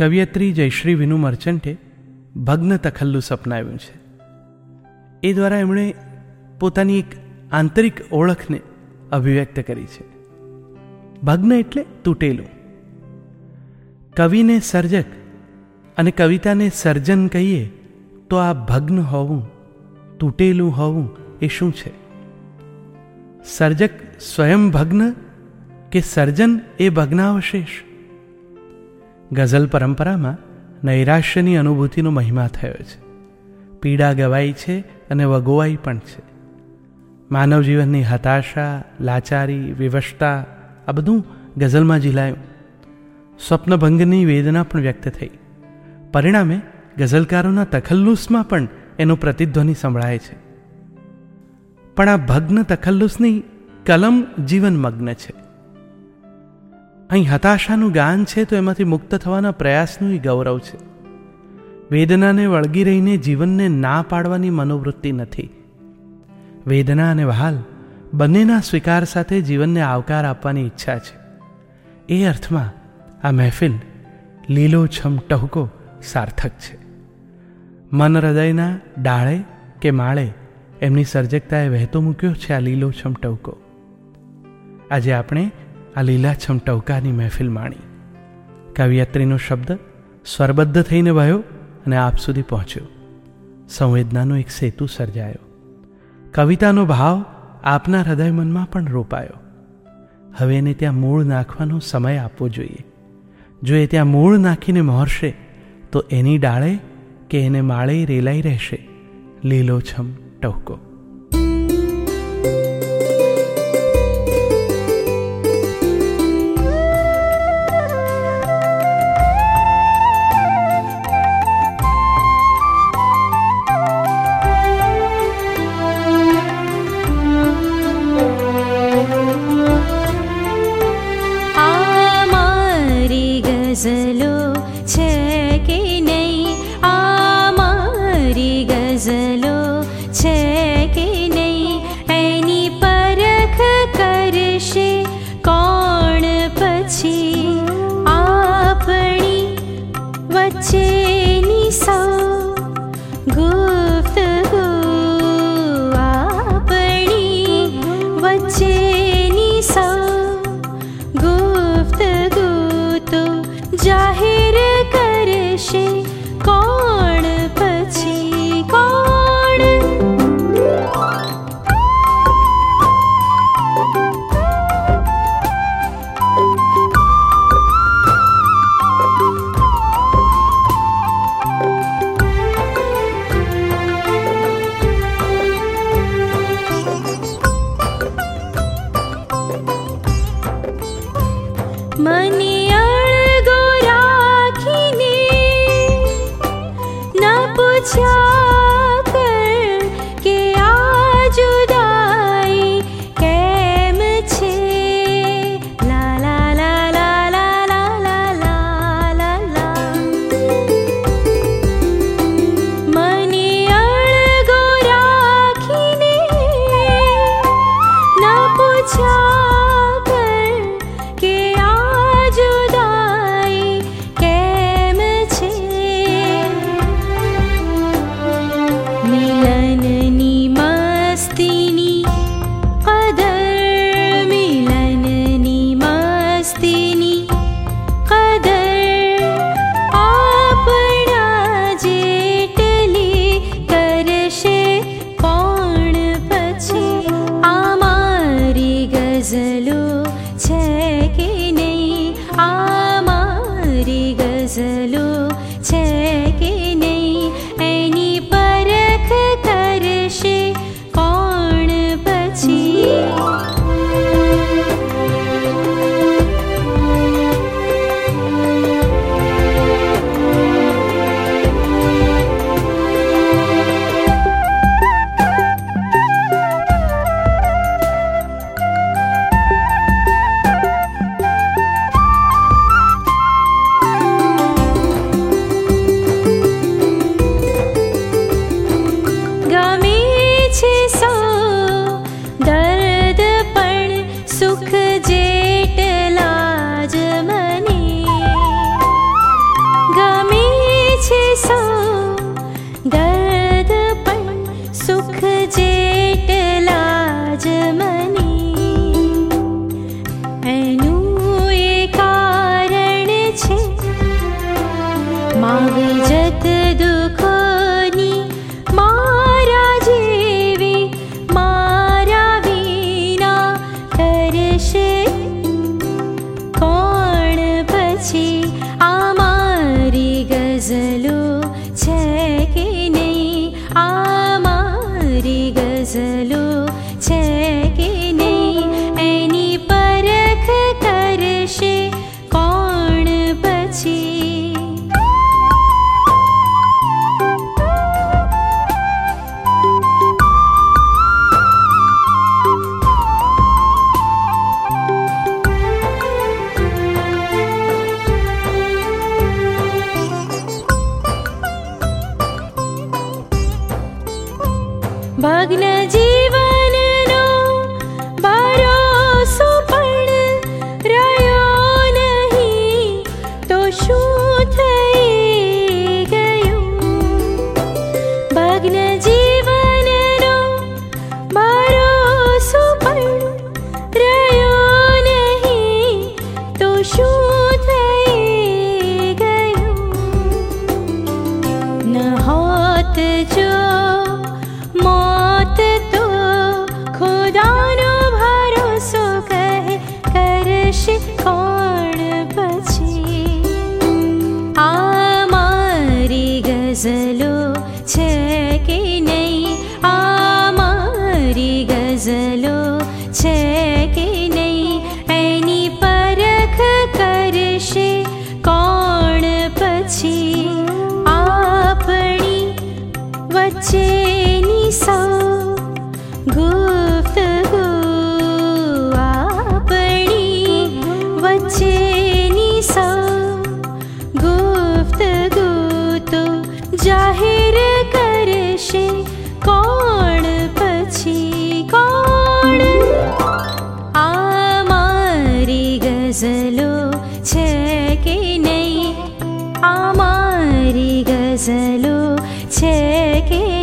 કવિયત્રી જયશ્રી વિનુ મર્ચન્ટે ભગ્ન તખલ્લુસ અપનાવ્યું છે. એ દ્વારા એમણે પોતાની એક આંતરિક ઓળખને અભિવ્યક્ત કરી છે. ભગ્ન એટલે તૂટેલું. કવિને સર્જક અને કવિતાને સર્જન કહીએ તો આ ભગ્ન હોવું, તૂટેલું હોવું એ શું છે? સર્જક સ્વયં ભગ્ન કે સર્જન એ ભગ્નાવશેષ? ગઝલ પરંપરામાં નૈરાશ્યની અનુભૂતિનો મહિમા થયો છે. પીડા ગવાઈ છે અને વગોવાઈ પણ છે. માનવ જીવનની હતાશા, લાચારી, વિવશતા આ બધું ગઝલમાં ઝીલાયું. સ્વપ્નભંગની વેદના પણ વ્યક્ત થઈ. પરિણામે ગઝલકારોના તખલ્લુસમાં પણ એનો પ્રતિધ્વનિ સંભળાય છે. પણ આ ભગ્ન તખલ્લુસની કલમ જીવનમગ્ન છે. અહીં હતાશાનું ગાન છે તો એમાંથી મુક્ત થવાના પ્રયાસનું ગૌરવ છે. વેદનાને વળગી રહીને જીવનને ના પાડવાની મનોવૃત્તિ નથી. વેદના અને વહાલ બંનેના સ્વીકાર સાથે જીવનને આવકાર આપવાની ઈચ્છા છે. એ અર્થમાં આ મહેફિલ લીલોછમ ટહુકો સાર્થક છે. મન હૃદયના ડાળે કે માળે એમની સર્જકતાએ વહેતો મૂક્યો છે આ લીલોછમ ટહુકો. આજે આપણે આ લીલાછમ ટહુકાની મહેફિલ માણી. કવિયત્રીનો શબ્દ સ્વરબદ્ધ થઈને વહ્યો અને આપ સુધી પહોંચ્યો. સંવેદનાનો એક સેતુ સર્જાયો. કવિતાનો ભાવ આપના હૃદય મનમાં પણ રોપાયો. હવે એને ત્યાં મૂળ નાખવાનો સમય આપવો જોઈએ. જો એ ત્યાં મૂળ નાખીને મહોરશે તો એની ડાળે કે એને માળે રેલાઈ રહેશે લીલોછમ ટહુકો. ગઝલો છે કે નહીં? આ મારી ગઝલો છે કે નહીં? એની પરખ કરશે કોણ પછી? આપણી વચ્ચેની સૌ ગુફ્તગુ, આપણી વચ્ચેની સૌ ગુફ્તગુ જાહેર કરશે કોણ પછી? કોણ? મને પૂછ્યા કર કે આ જુદાઈ કેમ છે? લા લા લા લા લા લા લા લા લા. મને અળગો રાખીને ન પૂછ્યા કર કે આ જુદાઈ કેમ છે? મિલનની મસ્તીની કદર, મિલનની મસ્તીની કદર આપણા જેટલી કરશે કોણ પછી? આ મારી ગઝલો છે કે નહીં? આ મારી ગઝલો છે કે નહીં? એની પરખ કરશે કોણ પછી? સુખ જેટલા જ મને કરશે કોણ પછી? આ મારી ગઝલો છે કે નહીં? આ મારી ગઝલો છે કે નહીં? એની પરખ કરશે કોણ પછી? ભગ્ન જીવનનો ભરોસો પણ રહ્યો નહીં તો શું થઈ ગયું? ભગ્ન જીવનનો ભરોસો પણ રહ્યો નહીં તો શું થઈ ગયું? ન હોત જો मौत तो खुदानो भरोसो कहे करशे कोण પછી? આ મારી ગઝલો છે કે નહીં? આ મારી ગઝલો છે કે નહીં? એની પરખ કરશે કોણ પછી? આપણી વચ્ચેની ગુફ્તગુ, આપણી વચ્ચેની ગુફ્તગુ તો જાહેર કરશે કોણ પછી? કોણ? આ મારી ગઝલો છે કે નહીં? આ મારી ગઝલો છે કે